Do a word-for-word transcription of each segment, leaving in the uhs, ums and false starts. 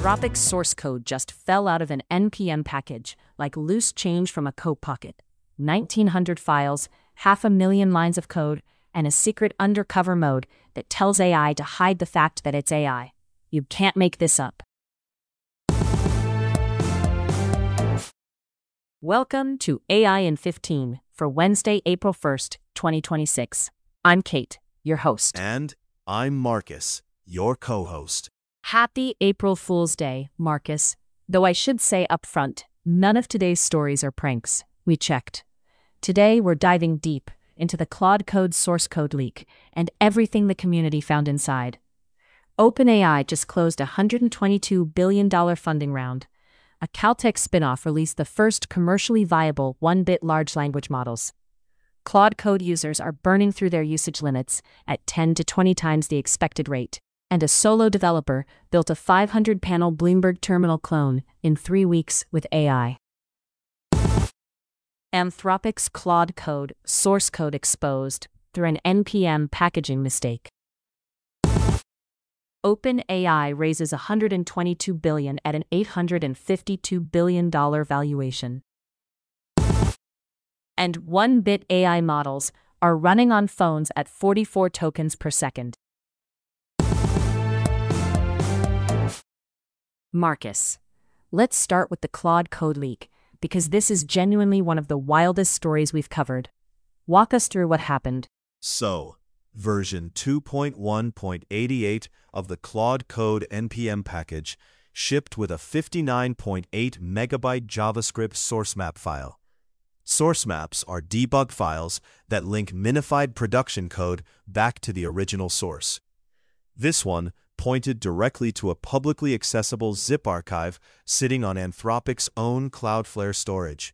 Anthropic's source code just fell out of an N P M package, like loose change from a coat pocket. nineteen hundred files, half a million lines of code, and a secret undercover mode that tells A I to hide the fact that it's A I. You can't make this up. Welcome to A I in fifteen for Wednesday, April first, twenty twenty-six. I'm Kate, your host. And I'm Marcus, your co-host. Happy April Fool's Day, Marcus. Though I should say up front, none of today's stories are pranks. We checked. Today we're diving deep into the Claude Code source code leak and everything the community found inside. OpenAI just closed a one hundred twenty-two billion dollars funding round. A Caltech spinoff released the first commercially viable one-bit large language models. Claude Code users are burning through their usage limits at ten to twenty times the expected rate. And a solo developer built a five hundred panel Bloomberg terminal clone in three weeks with A I. Anthropic's Claude Code source code exposed through an N P M packaging mistake. OpenAI raises one hundred twenty-two billion dollars at an eight hundred fifty-two billion dollars valuation. And one-bit A I models are running on phones at forty-four tokens per second. Marcus, let's start with the Claude Code leak, because this is genuinely one of the wildest stories we've covered. Walk us through what happened. So, version two point one point eighty-eight of the Claude Code N P M package shipped with a fifty-nine point eight megabyte JavaScript source map file. Source maps are debug files that link minified production code back to the original source. This one pointed directly to a publicly accessible zip archive sitting on Anthropic's own Cloudflare storage.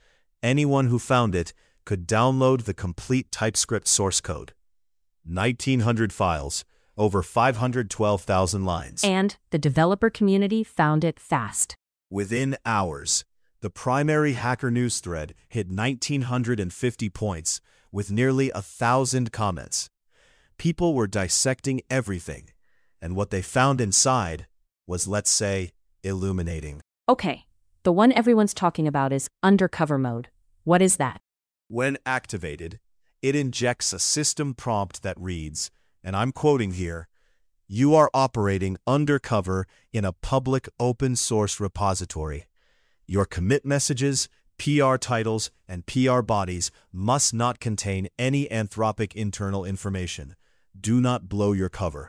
Anyone who found it could download the complete TypeScript source code. nineteen hundred files, over five hundred twelve thousand lines. And the developer community found it fast. Within hours, the primary Hacker News thread hit one thousand nine hundred fifty points with nearly a thousand comments. People were dissecting everything, and what they found inside was, let's say, illuminating. Okay, the one everyone's talking about is undercover mode. What is that? When activated, it injects a system prompt that reads, and I'm quoting here, "You are operating undercover in a public open source repository. Your commit messages, P R titles, and P R bodies must not contain any Anthropic internal information. Do not blow your cover."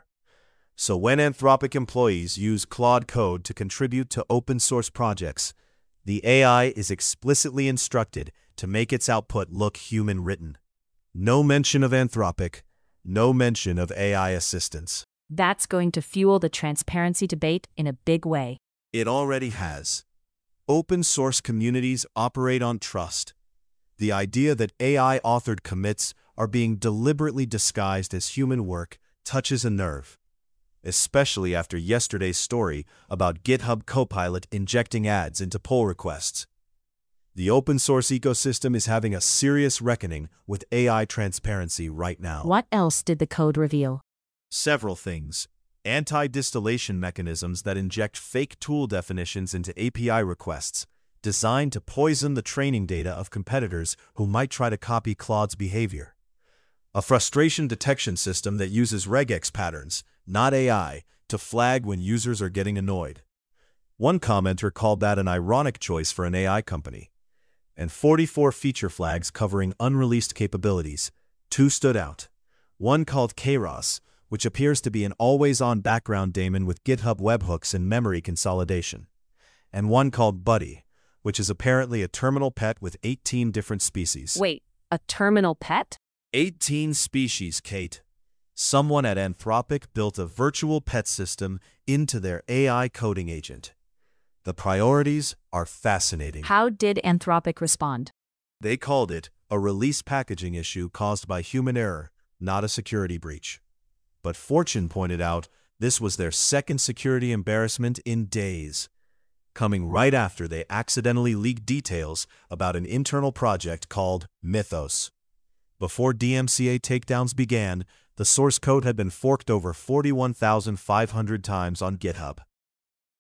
So when Anthropic employees use Claude Code to contribute to open source projects, the A I is explicitly instructed to make its output look human-written. No mention of Anthropic, no mention of A I assistance. That's going to fuel the transparency debate in a big way. It already has. Open source communities operate on trust. The idea that A I-authored commits are being deliberately disguised as human work touches a nerve, especially after yesterday's story about GitHub Copilot injecting ads into pull requests. The open source ecosystem is having a serious reckoning with A I transparency right now. What else did the code reveal? Several things. Anti-distillation mechanisms that inject fake tool definitions into A P I requests, designed to poison the training data of competitors who might try to copy Claude's behavior. A frustration detection system that uses regex patterns, not A I, to flag when users are getting annoyed. One commenter called that an ironic choice for an A I company. And forty-four feature flags covering unreleased capabilities. Two stood out. One called Kairos, which appears to be an always-on background daemon with GitHub webhooks and memory consolidation. And one called Buddy, which is apparently a terminal pet with eighteen different species. Wait, a terminal pet? eighteen species, Kate. Someone at Anthropic built a virtual pet system into their A I coding agent. The priorities are fascinating. How did Anthropic respond? They called it a release packaging issue caused by human error, not a security breach. But Fortune pointed out this was their second security embarrassment in days, coming right after they accidentally leaked details about an internal project called Mythos. Before D M C A takedowns began, the source code had been forked over forty-one thousand five hundred times on GitHub.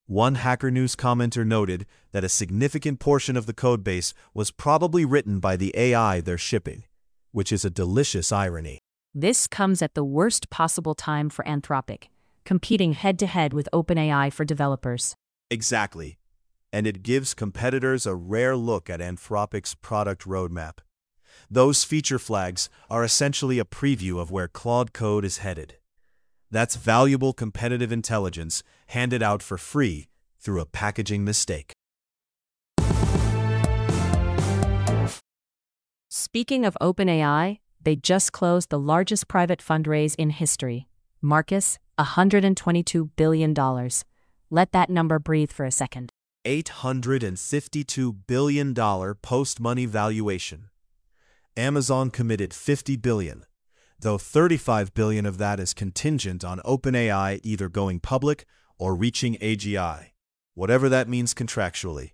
One Hacker News commenter noted that a significant portion of the codebase was probably written by the A I they're shipping, which is a delicious irony. This comes at the worst possible time for Anthropic, competing head-to-head with OpenAI for developers. Exactly. And it gives competitors a rare look at Anthropic's product roadmap. Those feature flags are essentially a preview of where Claude Code is headed. That's valuable competitive intelligence handed out for free through a packaging mistake. Speaking of OpenAI, they just closed the largest private fundraise in history. Marcus, one hundred twenty-two billion dollars. Let that number breathe for a second. eight hundred fifty-two billion dollars post-money valuation. Amazon committed fifty billion dollars, though thirty-five billion dollars of that is contingent on OpenAI either going public or reaching A G I, whatever that means contractually.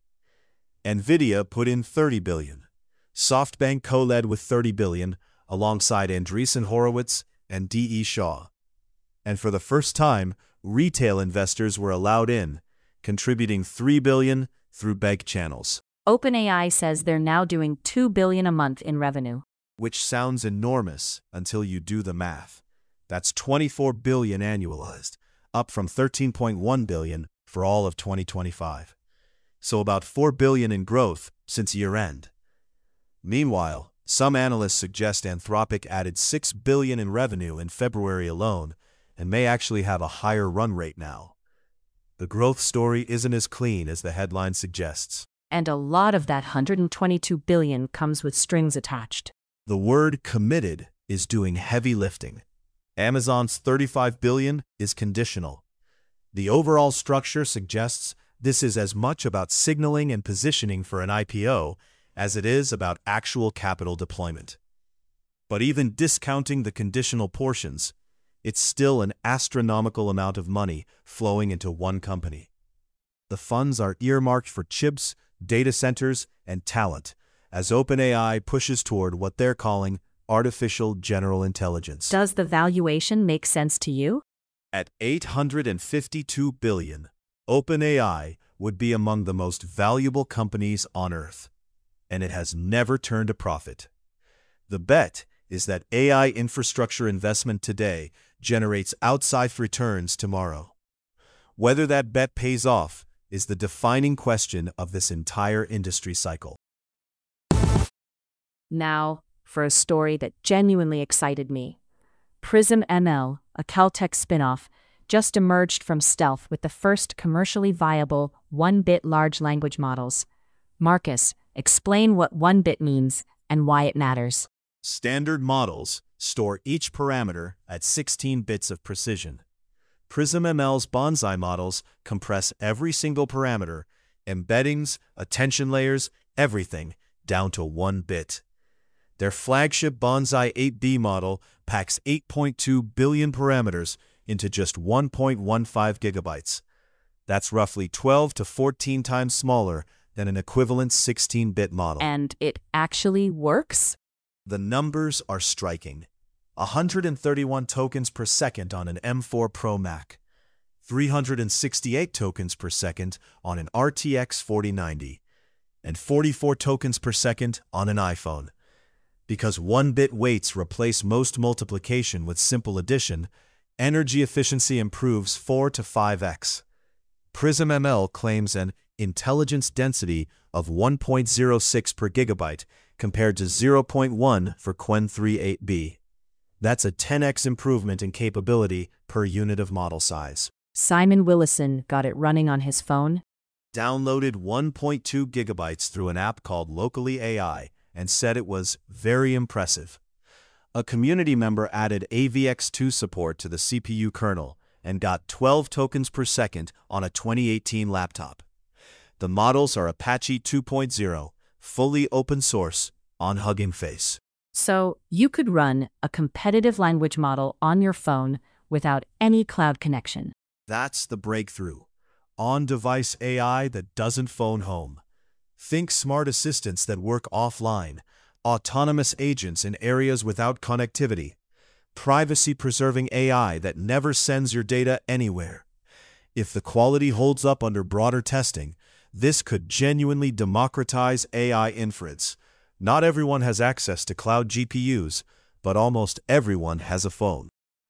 NVIDIA put in thirty billion dollars. SoftBank co-led with thirty billion dollars alongside Andreessen Horowitz and D E Shaw. And for the first time, retail investors were allowed in, contributing three billion dollars through bank channels. OpenAI says they're now doing two billion dollars a month in revenue. Which sounds enormous until you do the math. That's twenty-four billion dollars annualized, up from thirteen point one billion dollars for all of twenty twenty-five. So about four billion dollars in growth since year-end. Meanwhile, some analysts suggest Anthropic added six billion dollars in revenue in February alone and may actually have a higher run rate now. The growth story isn't as clean as the headline suggests. And a lot of that one hundred twenty-two billion dollars comes with strings attached. The word committed is doing heavy lifting. Amazon's thirty-five billion dollars is conditional. The overall structure suggests this is as much about signaling and positioning for an I P O as it is about actual capital deployment. But even discounting the conditional portions, it's still an astronomical amount of money flowing into one company. The funds are earmarked for chips, data centers, and talent, as OpenAI pushes toward what they're calling artificial general intelligence. Does the valuation make sense to you? At eight hundred fifty-two billion dollars, OpenAI would be among the most valuable companies on Earth, and it has never turned a profit. The bet is that A I infrastructure investment today generates outsized returns tomorrow. Whether that bet pays off is the defining question of this entire industry cycle. Now, for a story that genuinely excited me. Prism M L, a Caltech spinoff, just emerged from stealth with the first commercially viable one-bit large language models. Marcus, explain what one-bit means and why it matters. Standard models store each parameter at sixteen bits of precision. Prism M L's Bonsai models compress every single parameter, embeddings, attention layers, everything, down to one bit. Their flagship Bonsai eight B model packs eight point two billion parameters into just one point one five gigabytes. That's roughly twelve to fourteen times smaller than an equivalent sixteen bit model. And it actually works? The numbers are striking. one hundred thirty-one tokens per second on an M four Pro Mac, three hundred sixty-eight tokens per second on an R T X forty ninety, and forty-four tokens per second on an iPhone. Because one-bit weights replace most multiplication with simple addition, energy efficiency improves four to five x. Prism M L claims an intelligence density of one point zero six per gigabyte compared to zero point one for Qwen three eight B. That's a ten x improvement in capability per unit of model size. Simon Willison got it running on his phone. Downloaded one point two gigabytes through an app called Locally A I and said it was very impressive. A community member added A V X two support to the C P U kernel and got twelve tokens per second on a twenty eighteen laptop. The models are Apache two point oh, fully open source, on Hugging Face. So you could run a competitive language model on your phone without any cloud connection. That's the breakthrough. On-device A I that doesn't phone home. Think smart assistants that work offline, autonomous agents in areas without connectivity, privacy-preserving A I that never sends your data anywhere. If the quality holds up under broader testing, this could genuinely democratize A I inference. Not everyone has access to cloud G P Us, but almost everyone has a phone.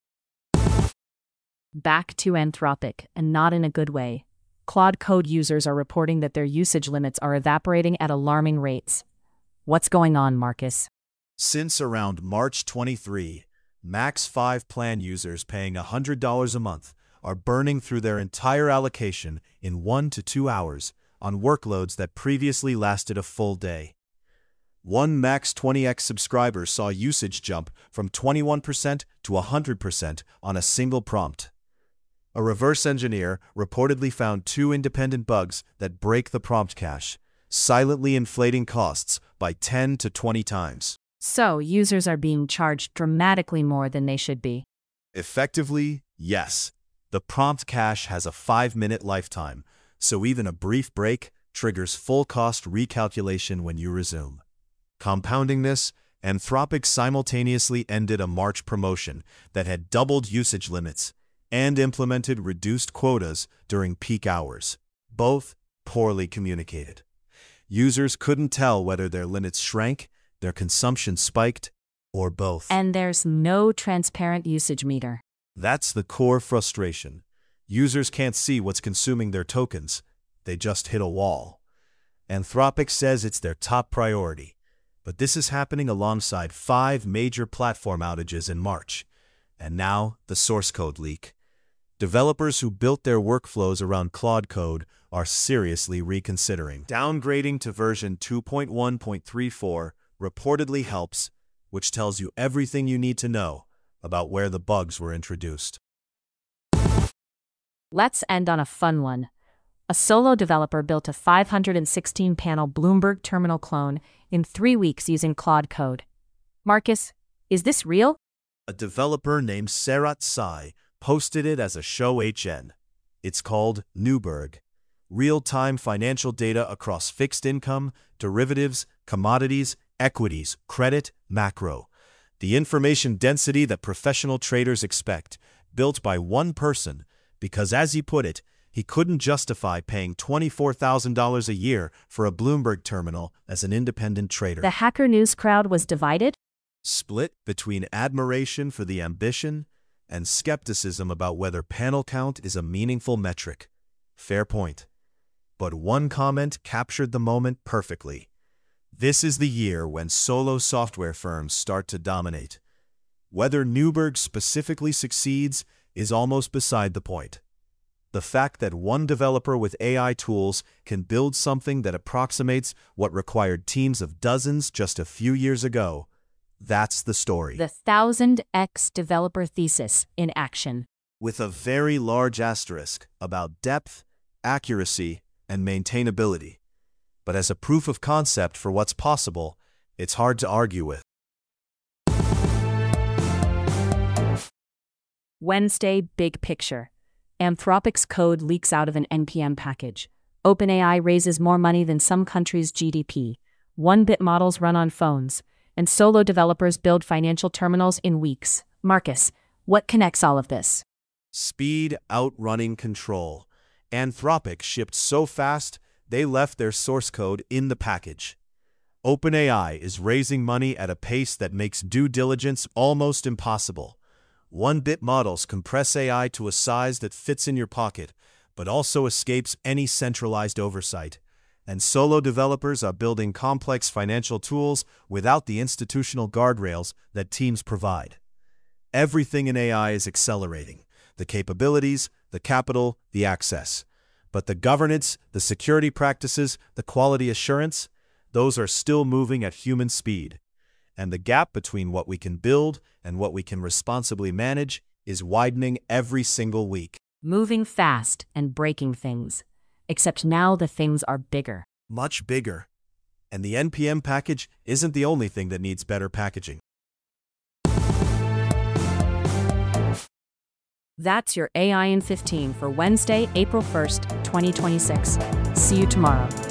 Back to Anthropic, and not in a good way. Claude Code users are reporting that their usage limits are evaporating at alarming rates. What's going on, Marcus? Since around March twenty-third, Max five plan users paying one hundred dollars a month are burning through their entire allocation in one to two hours on workloads that previously lasted a full day. One Max twenty X subscriber saw usage jump from twenty-one percent to one hundred percent on a single prompt. A reverse engineer reportedly found two independent bugs that break the prompt cache, silently inflating costs by ten to twenty times. So, users are being charged dramatically more than they should be. Effectively, yes. The prompt cache has a five-minute lifetime, so even a brief break triggers full cost recalculation when you resume. Compounding this, Anthropic simultaneously ended a March promotion that had doubled usage limits and implemented reduced quotas during peak hours, both poorly communicated. Users couldn't tell whether their limits shrank, their consumption spiked, or both. And there's no transparent usage meter. That's the core frustration. Users can't see what's consuming their tokens. They just hit a wall. Anthropic says it's their top priority, but this is happening alongside five major platform outages in March. And now, the source code leak. Developers who built their workflows around Claude Code are seriously reconsidering. Downgrading to version two point one point three four reportedly helps, which tells you everything you need to know about where the bugs were introduced. Let's end on a fun one. A solo developer built a five hundred sixteen panel Bloomberg terminal clone in three weeks using Claude Code. Marcus, is this real? A developer named Serat Sai posted it as a show H N. It's called Newberg, real-time financial data across fixed income, derivatives, commodities, equities, credit, macro. The information density that professional traders expect, built by one person, because as he put it, he couldn't justify paying twenty-four thousand dollars a year for a Bloomberg terminal as an independent trader. The Hacker News crowd was divided? Split between admiration for the ambition and skepticism about whether panel count is a meaningful metric. Fair point. But one comment captured the moment perfectly. This is the year when solo software firms start to dominate. Whether Newberg specifically succeeds is almost beside the point. The fact that one developer with A I tools can build something that approximates what required teams of dozens just a few years ago, that's the story. The one thousand X developer thesis in action. With a very large asterisk about depth, accuracy, and maintainability. But as a proof of concept for what's possible, it's hard to argue with. Wednesday, big picture. Anthropic's code leaks out of an N P M package. OpenAI raises more money than some countries' G D P. One-bit models run on phones. And solo developers build financial terminals in weeks. Marcus, what connects all of this? Speed outrunning control. Anthropic shipped so fast, they left their source code in the package. OpenAI is raising money at a pace that makes due diligence almost impossible. One-bit models compress A I to a size that fits in your pocket, but also escapes any centralized oversight. And solo developers are building complex financial tools without the institutional guardrails that teams provide. Everything in A I is accelerating. The capabilities, the capital, the access. But the governance, the security practices, the quality assurance, those are still moving at human speed. And the gap between what we can build and what we can responsibly manage is widening every single week. Moving fast and breaking things. Except now the things are bigger. Much bigger. And the N P M package isn't the only thing that needs better packaging. That's your A I in fifteen for Wednesday, April first, twenty twenty-six. See you tomorrow.